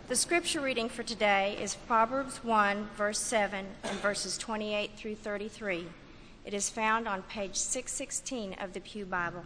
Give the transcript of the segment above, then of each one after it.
The scripture reading for today is Proverbs 1, verse 7, and verses 28 through 33. It is found on page 616 of the Pew Bible.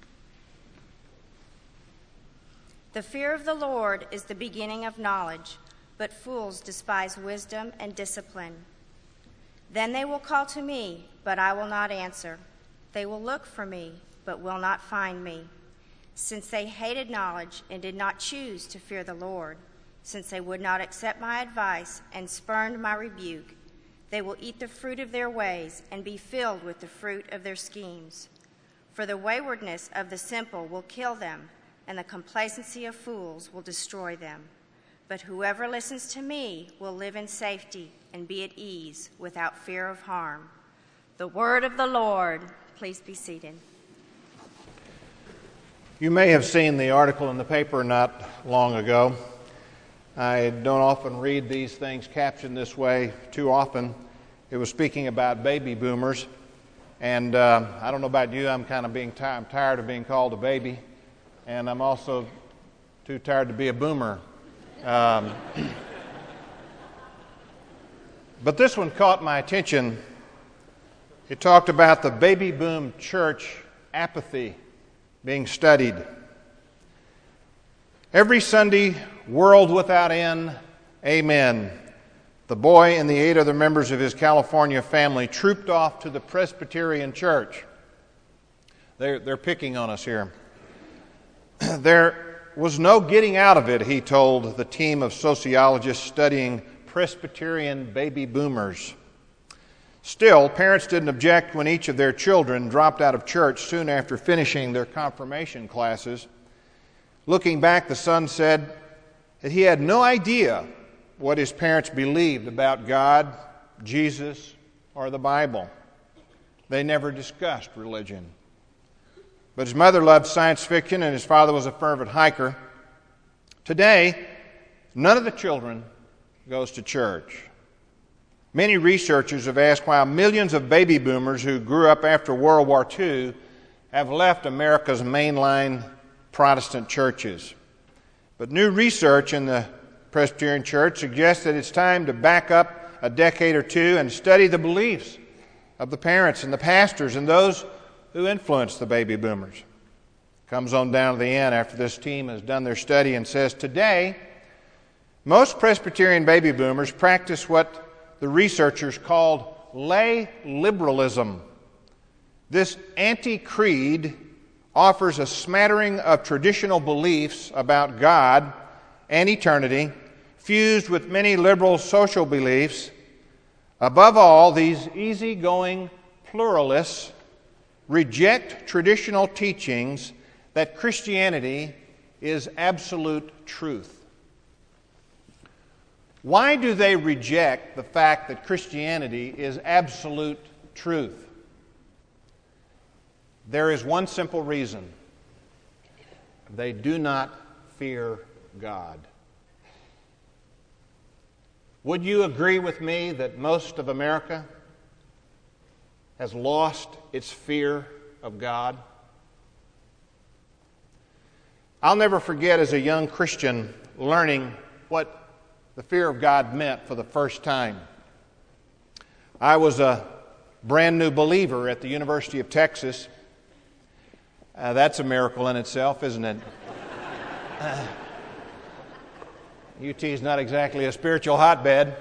The fear of the Lord is the beginning of knowledge, but fools despise wisdom and discipline. Then they will call to me, but I will not answer. They will look for me, but will not find me, since they hated knowledge and did not choose to fear the Lord. Since they would not accept my advice and spurned my rebuke, they will eat the fruit of their ways and be filled with the fruit of their schemes. For the waywardness of the simple will kill them, and the complacency of fools will destroy them. But whoever listens to me will live in safety and be at ease without fear of harm. The word of the Lord. Please be seated. You may have seen the article in the paper not long ago. I don't often read these things captioned this way too often. It was speaking about baby boomers, and I don't know about you, I'm tired of being called a baby, and I'm also too tired to be a boomer. But this one caught my attention. It talked about the baby boom church apathy being studied. Every Sunday, world without end, amen. The boy and the 8 other members of his California family trooped off to the Presbyterian church. They're picking on us here. There was no getting out of it, he told the team of sociologists studying Presbyterian baby boomers. Still, parents didn't object when each of their children dropped out of church soon after finishing their confirmation classes. Looking back, the son said that he had no idea what his parents believed about God, Jesus, or the Bible. They never discussed religion. But his mother loved science fiction and his father was a fervent hiker. Today, none of the children goes to church. Many researchers have asked why millions of baby boomers who grew up after World War II have left America's mainline Protestant churches. But new research in the Presbyterian Church suggests that it's time to back up a decade or two and study the beliefs of the parents and the pastors and those who influence the baby boomers. Comes on down to the end after this team has done their study and says, today, most Presbyterian baby boomers practice what the researchers called lay liberalism. This anti-creed offers a smattering of traditional beliefs about God and eternity, fused with many liberal social beliefs. Above all, these easygoing pluralists reject traditional teachings that Christianity is absolute truth. Why do they reject the fact that Christianity is absolute truth? There is one simple reason. They do not fear God. Would you agree with me that most of America has lost its fear of God? I'll never forget as a young Christian learning what the fear of God meant for the first time. I was a brand new believer at the University of Texas. That's a miracle in itself, isn't it? UT is not exactly a spiritual hotbed.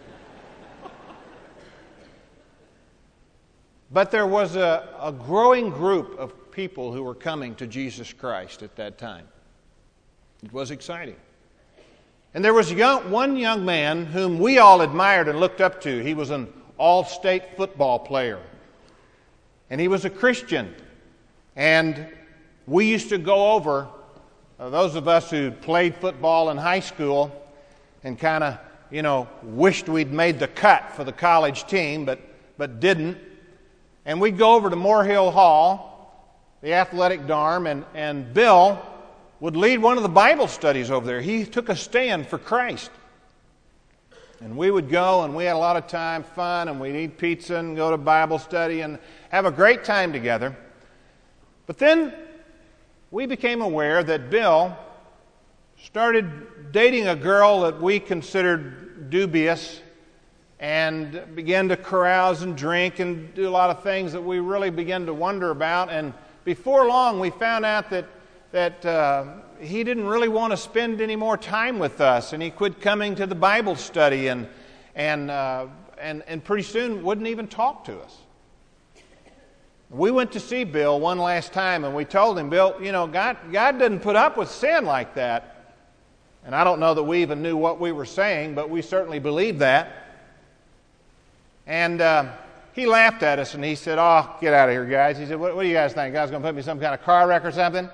But there was a growing group of people who were coming to Jesus Christ at that time. It was exciting. And there was one young man whom we all admired and looked up to. He was an all-state football player. And he was a Christian. And we used to go over, those of us who played football in high school and kind of, wished we'd made the cut for the college team, but didn't. And we'd go over to Moore-Hill Hall, the athletic dorm, and Bill would lead one of the Bible studies over there. He took a stand for Christ. And we would go, and we had a lot of time, fun, and we'd eat pizza and go to Bible study and have a great time together. But then we became aware that Bill started dating a girl that we considered dubious and began to carouse and drink and do a lot of things that we really began to wonder about. And before long, we found out that he didn't really want to spend any more time with us, and he quit coming to the Bible study and pretty soon wouldn't even talk to us. We went to see Bill one last time, and we told him, Bill, God doesn't put up with sin like that. And I don't know that we even knew what we were saying, but we certainly believed that. And he laughed at us, and he said, "Oh, get out of here, guys." He said, what do you guys think? God's going to put me in some kind of car wreck or something?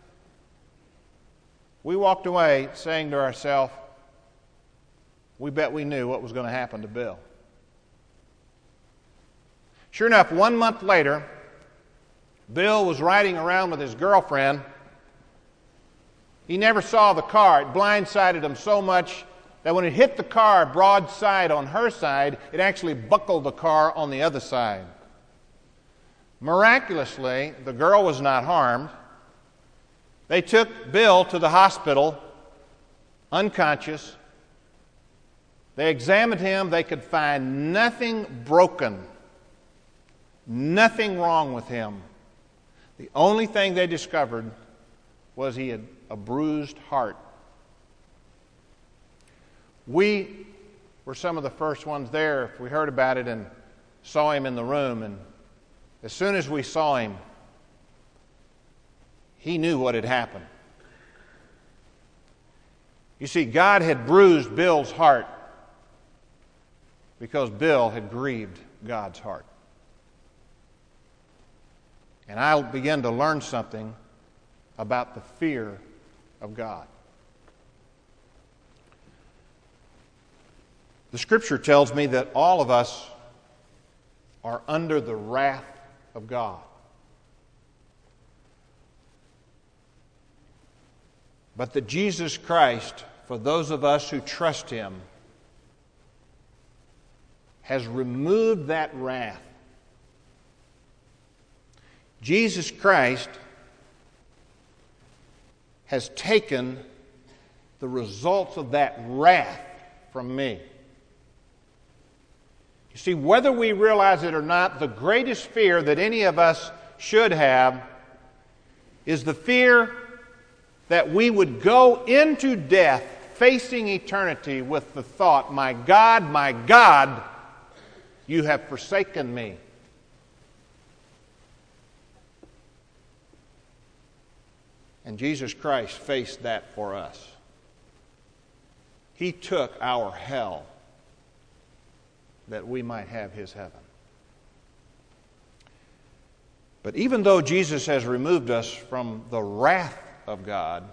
We walked away saying to ourselves, we bet we knew what was going to happen to Bill. Sure enough, 1 month later, Bill was riding around with his girlfriend. He never saw the car. It blindsided him so much that when it hit the car broadside on her side, it actually buckled the car on the other side. Miraculously, the girl was not harmed. They took Bill to the hospital, unconscious. They examined him. They could find nothing broken, nothing wrong with him. The only thing they discovered was he had a bruised heart. We were some of the first ones there. We heard about it and saw him in the room. And as soon as we saw him, he knew what had happened. You see, God had bruised Bill's heart because Bill had grieved God's heart. And I began to learn something about the fear of God. The Scripture tells me that all of us are under the wrath of God. But that Jesus Christ, for those of us who trust Him, has removed that wrath. Jesus Christ has taken the results of that wrath from me. You see, whether we realize it or not, the greatest fear that any of us should have is the fear that we would go into death facing eternity with the thought, my God, you have forsaken me. And Jesus Christ faced that for us. He took our hell that we might have His heaven. But even though Jesus has removed us from the wrath of God,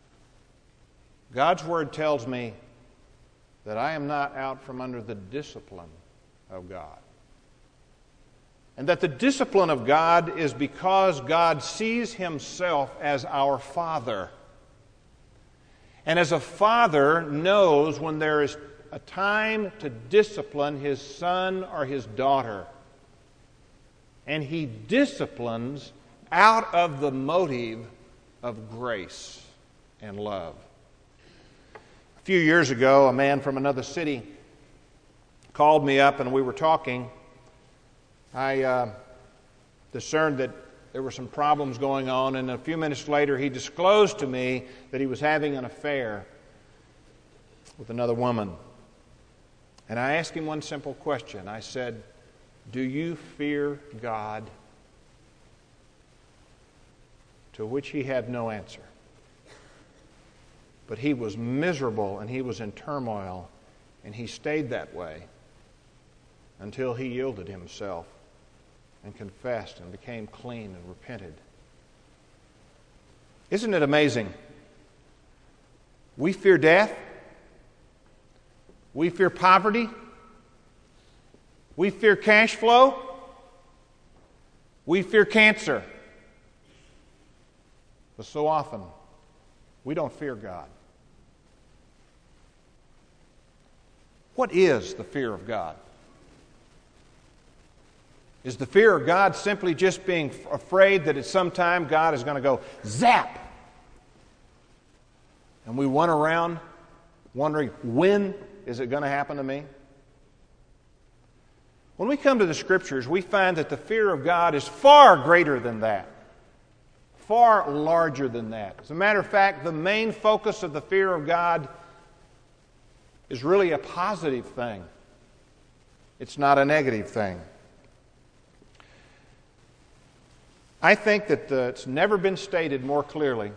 God's Word tells me that I am not out from under the discipline of God. And that the discipline of God is because God sees Himself as our Father. And as a father knows when there is a time to discipline his son or his daughter. And He disciplines out of the motive of grace and love. A few years ago, a man from another city called me up and we were talking. I discerned that there were some problems going on, and a few minutes later he disclosed to me that he was having an affair with another woman. And I asked him one simple question. I said, "Do you fear God?" To which he had no answer. But he was miserable and he was in turmoil, and he stayed that way until he yielded himself and confessed and became clean and repented. Isn't it amazing? We fear death. We fear poverty. We fear cash flow. We fear cancer. But so often, we don't fear God. What is the fear of God? Is the fear of God simply just being afraid that at some time God is going to go zap? And we run around wondering, when is it going to happen to me? When we come to the Scriptures, we find that the fear of God is far greater than that, far larger than that. As a matter of fact, the main focus of the fear of God is really a positive thing. It's not a negative thing. I think that it's never been stated more clearly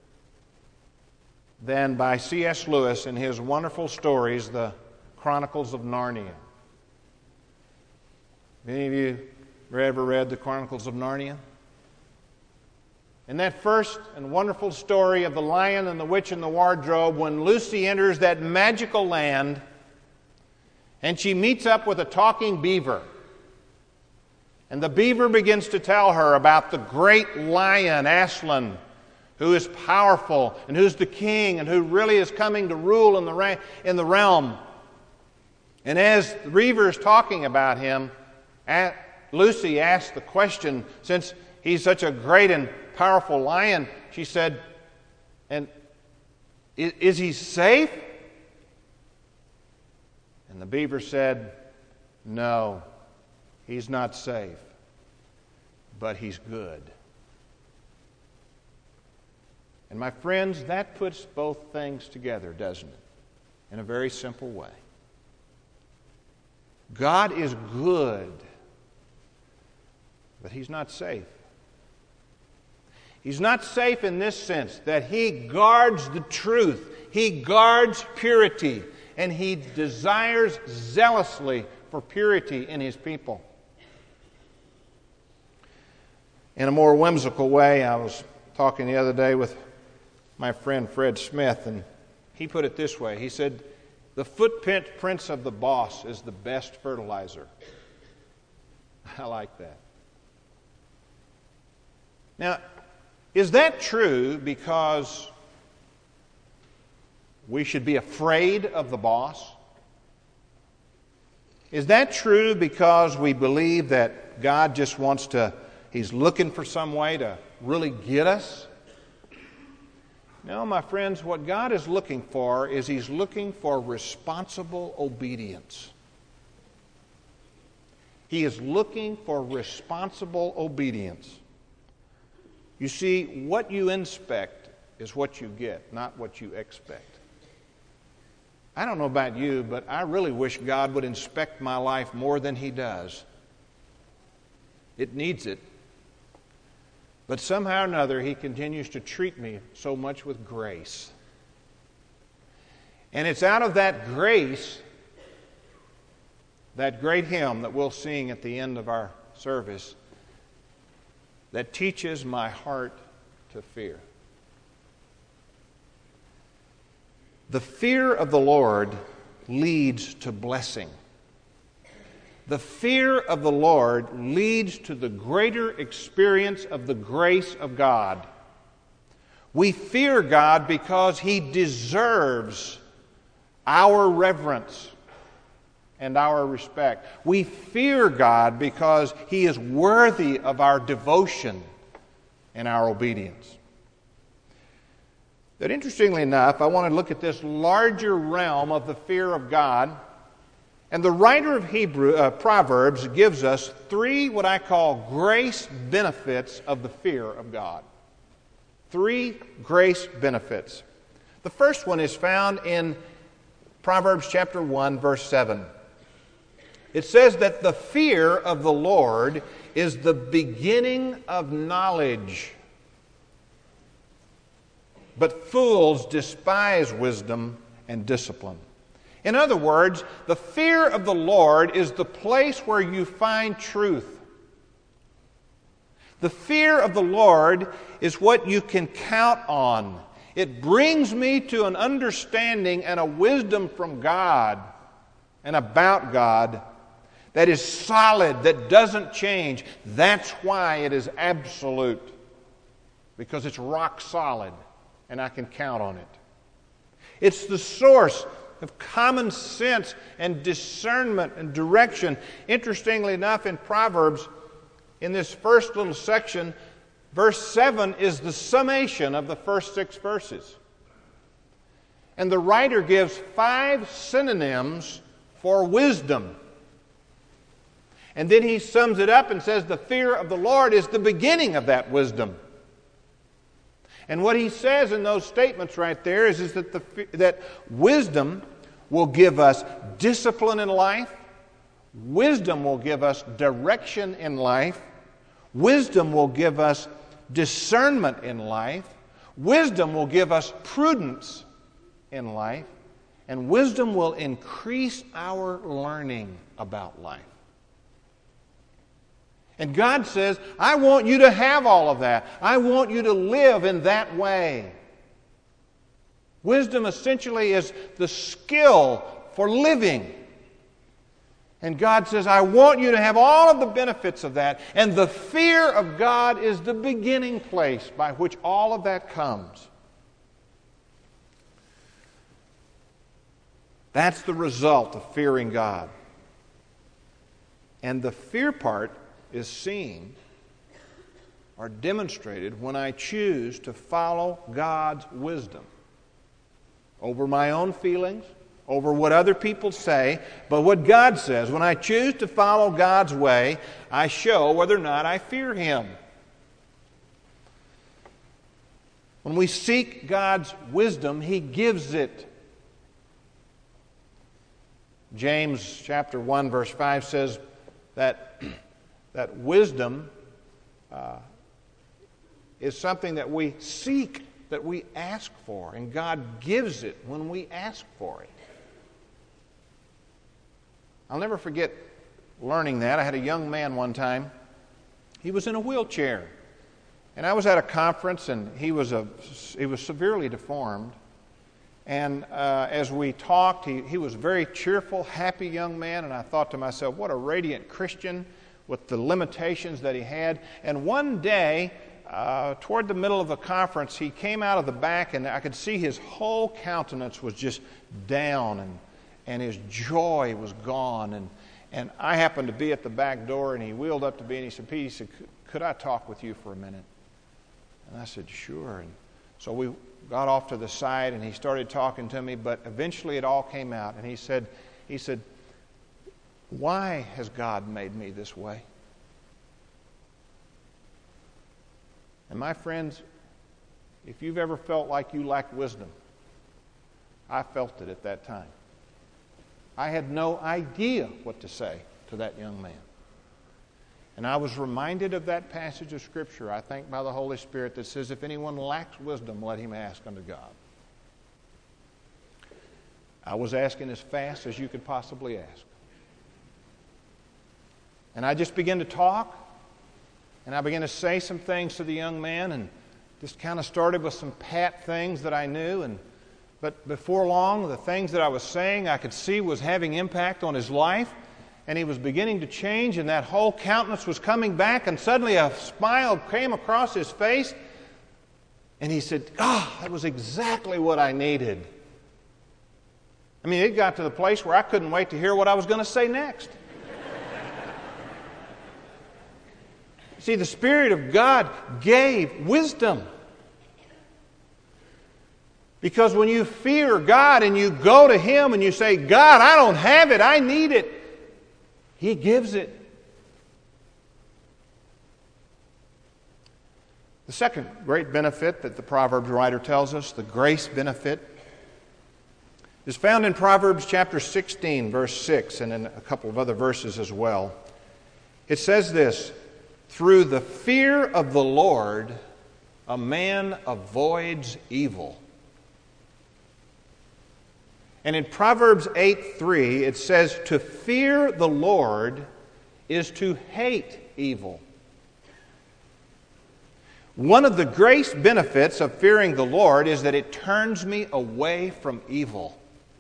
than by C.S. Lewis in his wonderful stories, The Chronicles of Narnia. Any of you ever read The Chronicles of Narnia? In that first and wonderful story of the Lion and the Witch and the Wardrobe, when Lucy enters that magical land and she meets up with a talking beaver, and the beaver begins to tell her about the great lion, Aslan, who is powerful and who's the king and who really is coming to rule in the realm. And as the beaver is talking about him, Lucy asked the question, since he's such a great and powerful lion, she said, "And is he safe?" And the beaver said, "No, he's not safe, but he's good." And my friends, that puts both things together, doesn't it? In a very simple way. God is good, but He's not safe. He's not safe in this sense that He guards the truth, He guards purity, and He desires zealously for purity in His people. In a more whimsical way, I was talking the other day with my friend Fred Smith, and he put it this way. He said, "The footprints of the boss is the best fertilizer." I like that. Now, is that true because we should be afraid of the boss? Is that true because we believe that God just wants to, He's looking for some way to really get us? No, my friends, what God is looking for is He's looking for responsible obedience. He is looking for responsible obedience. You see, what you inspect is what you get, not what you expect. I don't know about you, but I really wish God would inspect my life more than He does. It needs it. But somehow or another, He continues to treat me so much with grace. And it's out of that grace, that great hymn that we'll sing at the end of our service, that teaches my heart to fear. The fear of the Lord leads to blessing. The fear of the Lord leads to the greater experience of the grace of God. We fear God because He deserves our reverence and our respect. We fear God because He is worthy of our devotion and our obedience. But interestingly enough, I want to look at this larger realm of the fear of God. And the writer of Proverbs gives us three what I call grace benefits of the fear of God. Three grace benefits. The first one is found in Proverbs chapter 1, verse 7. It says that the fear of the Lord is the beginning of knowledge, but fools despise wisdom and discipline. In other words, the fear of the Lord is the place where you find truth. The fear of the Lord is what you can count on. It brings me to an understanding and a wisdom from God and about God that is solid, that doesn't change. That's why it is absolute, because it's rock solid and I can count on it. It's the source of common sense and discernment and direction. Interestingly enough, in Proverbs, in this first little section, verse 7 is the summation of the first 6 verses. And the writer gives 5 synonyms for wisdom. And then he sums it up and says the fear of the Lord is the beginning of that wisdom. And what he says in those statements right there is that wisdom will give us discipline in life. Wisdom will give us direction in life. Wisdom will give us discernment in life. Wisdom will give us prudence in life. And wisdom will increase our learning about life. And God says, I want you to have all of that. I want you to live in that way. Wisdom essentially is the skill for living. And God says, I want you to have all of the benefits of that. And the fear of God is the beginning place by which all of that comes. That's the result of fearing God. And the fear part is seen or demonstrated when I choose to follow God's wisdom over my own feelings, over what other people say, but what God says. When I choose to follow God's way, I show whether or not I fear Him. When we seek God's wisdom, He gives it. James chapter 1 verse 5 says that wisdom is something that we seek, that we ask for, and God gives it when we ask for it. I'll never forget learning that. I had a young man one time. He was in a wheelchair, and I was at a conference, and he was severely deformed. And as we talked, he was a very cheerful, happy young man, and I thought to myself, what a radiant Christian with the limitations that he had. And one day, toward the middle of the conference, he came out of the back, and I could see his whole countenance was just down, and his joy was gone. And I happened to be at the back door, and he wheeled up to me, and he said, Pete, he said, could I talk with you for a minute? And I said, sure. And so we got off to the side, and he started talking to me, but eventually it all came out. And he said, why has God made me this way? And my friends, if you've ever felt like you lack wisdom, I felt it at that time. I had no idea what to say to that young man. And I was reminded of that passage of Scripture, I think by the Holy Spirit, that says, if anyone lacks wisdom, let him ask unto God. I was asking as fast as you could possibly ask. And I just began to talk, and I began to say some things to the young man, and just kind of started with some pat things that I knew. But before long, the things that I was saying I could see was having impact on his life. And he was beginning to change, and that whole countenance was coming back, and suddenly a smile came across his face. And he said, that was exactly what I needed. I mean, it got to the place where I couldn't wait to hear what I was going to say next. See, the Spirit of God gave wisdom. Because when you fear God and you go to Him and you say, God, I don't have it, I need it, He gives it. The second great benefit that the Proverbs writer tells us, the grace benefit, is found in Proverbs chapter 16, verse 6, and in a couple of other verses as well. It says this, through the fear of the Lord, a man avoids evil. And in Proverbs 8:3, it says, to fear the Lord is to hate evil. One of the grace benefits of fearing the Lord is that it turns me away from evil.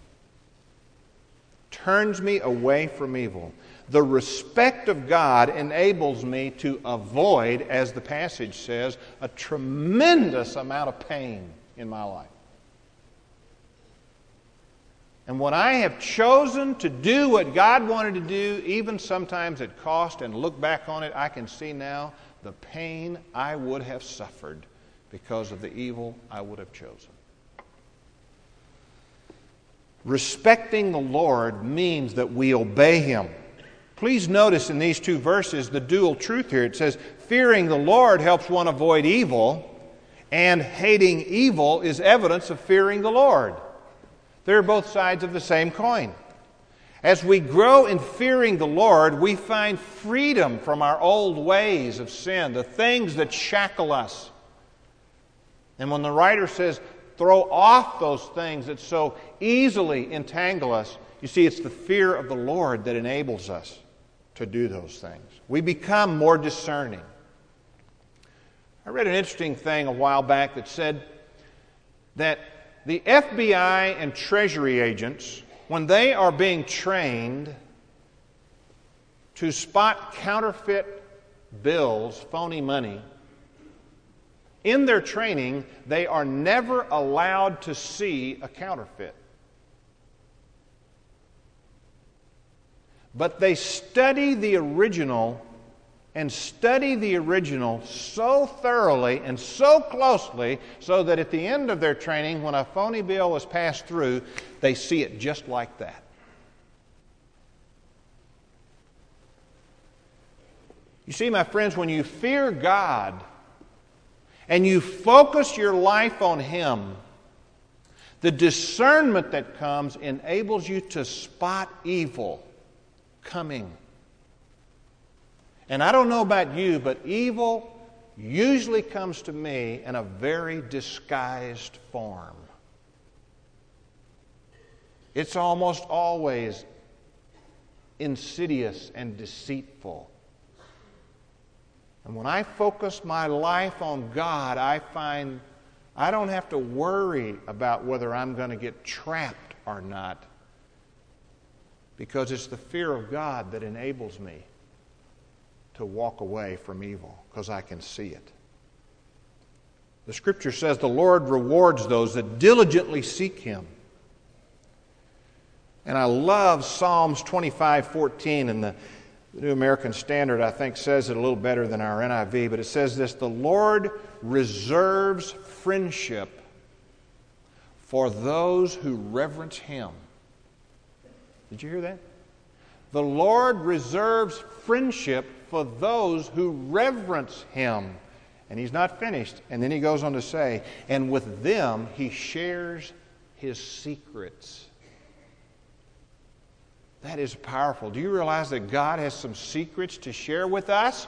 Turns me away from evil. The respect of God enables me to avoid, as the passage says, a tremendous amount of pain in my life. And when I have chosen to do what God wanted to do, even sometimes at cost, and look back on it, I can see now the pain I would have suffered because of the evil I would have chosen. Respecting the Lord means that we obey Him. Please notice in these two verses the dual truth here. It says, fearing the Lord helps one avoid evil, and hating evil is evidence of fearing the Lord. They're both sides of the same coin. As we grow in fearing the Lord, we find freedom from our old ways of sin, the things that shackle us. And when the writer says, throw off those things that so easily entangle us, you see, it's the fear of the Lord that enables us to do those things. We become more discerning. I read an interesting thing a while back that said that the FBI and Treasury agents, when they are being trained to spot counterfeit bills, phony money, in their training, they are never allowed to see a counterfeit. But they study the original so thoroughly and so closely so that at the end of their training, when a phony bill is passed through, they see it just like that. You see, my friends, when you fear God and you focus your life on Him, the discernment that comes enables you to spot evil coming. And I don't know about you, but evil usually comes to me in a very disguised form. It's almost always insidious and deceitful. And when I focus my life on God, I find I don't have to worry about whether I'm going to get trapped or not, because it's the fear of God that enables me to walk away from evil, because I can see it. The Scripture says the Lord rewards those that diligently seek Him. And I love Psalms 25:14, and the New American Standard, I think, says it a little better than our NIV, but it says this: the Lord reserves friendship for those who reverence Him. Did you hear that? The Lord reserves friendship for those who reverence Him. And He's not finished. And then He goes on to say, and with them He shares His secrets. That is powerful. Do you realize that God has some secrets to share with us?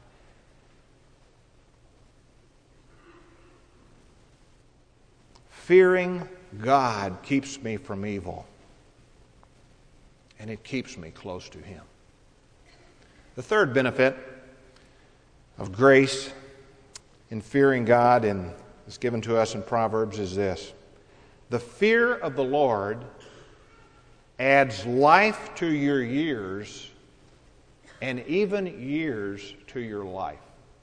Fearing God keeps me from evil, and it keeps me close to Him. The third benefit of grace in fearing God, and is given to us in Proverbs, is this: the fear of the Lord adds life to your years and even years to your life.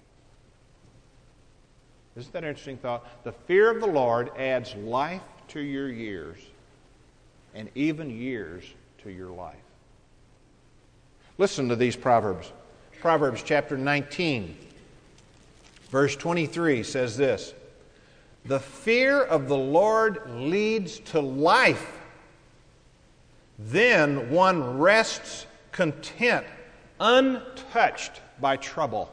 Isn't that an interesting thought? The fear of the Lord adds life to your years and even years to your life. Listen to these Proverbs. Proverbs chapter 19, verse 23 says this: the fear of the Lord leads to life. Then one rests content, untouched by trouble.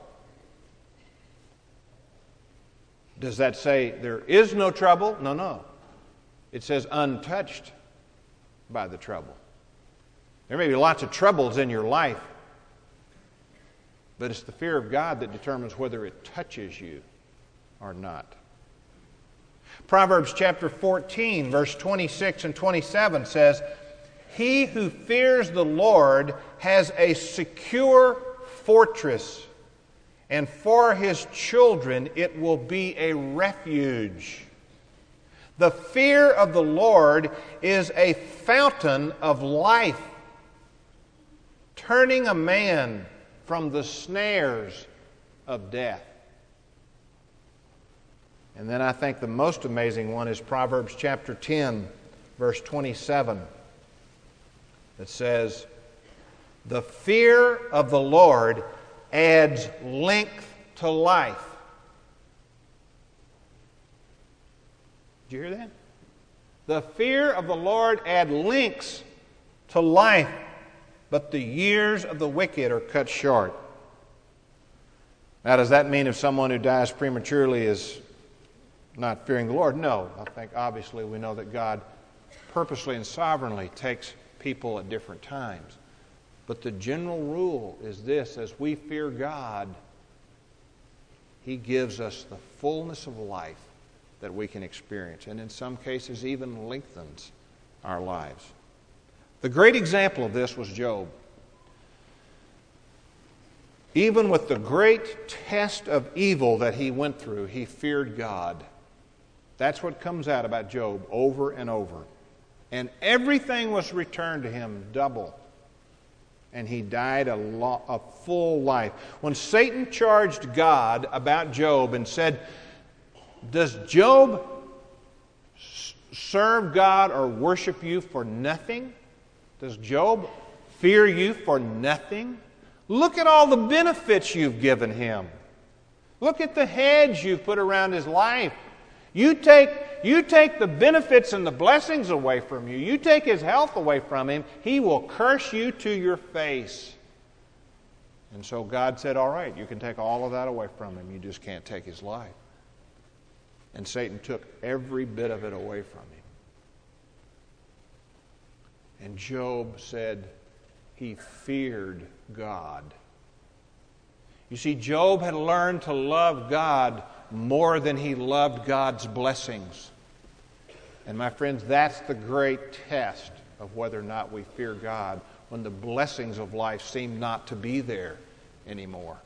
Does that say there is no trouble? No. It says untouched by the trouble. There may be lots of troubles in your life, but it's the fear of God that determines whether it touches you or not. Proverbs chapter 14, verse 26 and 27 says, he who fears the Lord has a secure fortress, and for his children it will be a refuge. The fear of the Lord is a fountain of life, turning a man from the snares of death. And then I think the most amazing one is Proverbs chapter 10, verse 27. That says, the fear of the Lord adds length to life. Did you hear that? The fear of the Lord adds links to life, but the years of the wicked are cut short. Now, does that mean if someone who dies prematurely is not fearing the Lord? No. I think obviously we know that God purposely and sovereignly takes people at different times. But the general rule is this: as we fear God, He gives us the fullness of life that we can experience, and in some cases even lengthens our lives. The great example of this was Job. Even with the great test of evil that he went through, he feared God. That's what comes out about Job over and over. And everything was returned to him double. And he died a full life. When Satan charged God about Job and said, "Does Job serve God or worship you for nothing? Does Job fear you for nothing? Look at all the benefits you've given him. Look at the hedge you've put around his life. You take the benefits and the blessings away from you. You take his health away from him, he will curse you to your face." And so God said, "All right, you can take all of that away from him. You just can't take his life." And Satan took every bit of it away from him. And Job said he feared God. You see, Job had learned to love God more than he loved God's blessings. And my friends, that's the great test of whether or not we fear God, when the blessings of life seem not to be there anymore.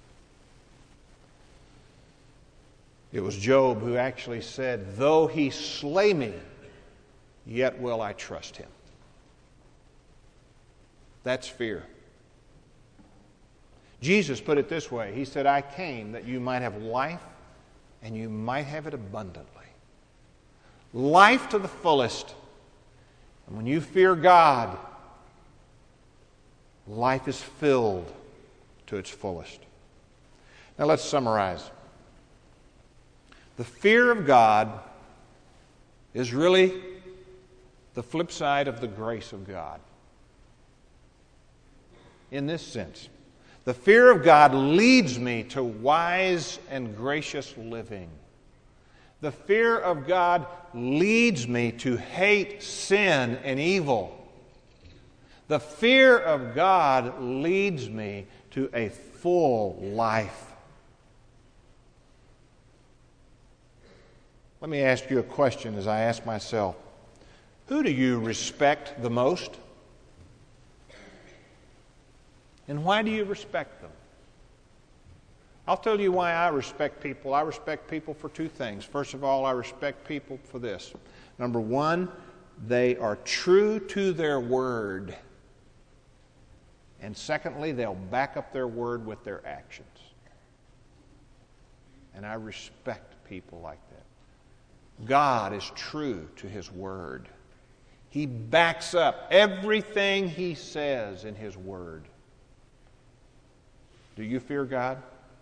It was Job who actually said, "Though he slay me, yet will I trust him." That's fear. Jesus put it this way. He said, "I came that you might have life, and you might have it abundantly." Life to the fullest. And when you fear God, life is filled to its fullest. Now let's summarize. The fear of God is really the flip side of the grace of God. In this sense, the fear of God leads me to wise and gracious living. The fear of God leads me to hate sin and evil. The fear of God leads me to a full life. Let me ask you a question as I ask myself. Who do you respect the most? And why do you respect them? I'll tell you why I respect people. I respect people for two things. First of all, I respect people for this. Number one, they are true to their word. And secondly, they'll back up their word with their actions. And I respect people like that. God is true to His word. He backs up everything He says in His word. Do you fear God?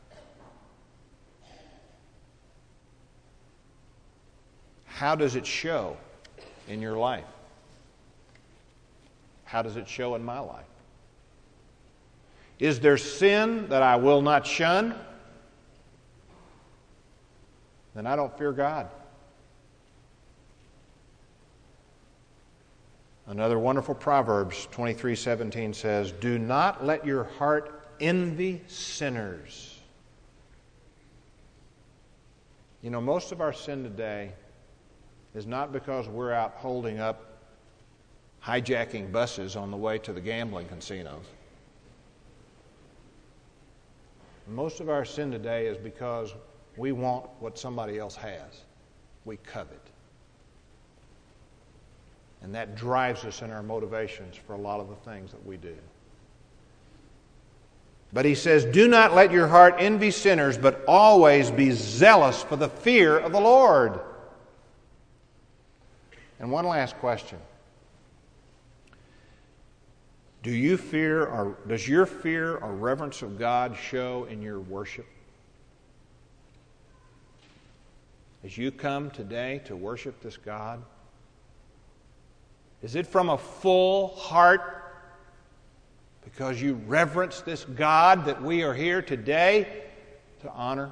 How does it show in your life? How does it show in my life? Is there sin that I will not shun? Then I don't fear God. Another wonderful Proverbs 23:17 says, "Do not let your heart envy sinners." You know, most of our sin today is not because we're out holding up hijacking buses on the way to the gambling casinos. Most of our sin today is because we want what somebody else has. We covet. And that drives us in our motivations for a lot of the things that we do. But he says, "Do not let your heart envy sinners, but always be zealous for the fear of the Lord." And one last question. Does your fear or reverence of God show in your worship? As you come today to worship this God, Is it from a full heart because you reverence this God that we are here today to honor?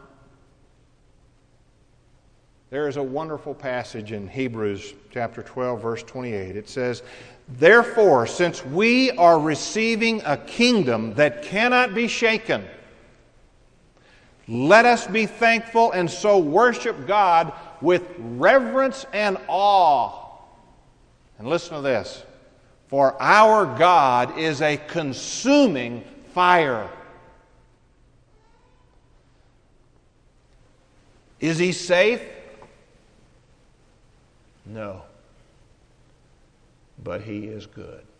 There is a wonderful passage in Hebrews chapter 12, verse 28. It says, "Therefore, since we are receiving a kingdom that cannot be shaken, let us be thankful and so worship God with reverence and awe." And listen to this. "For our God is a consuming fire." Is He safe? No. But He is good.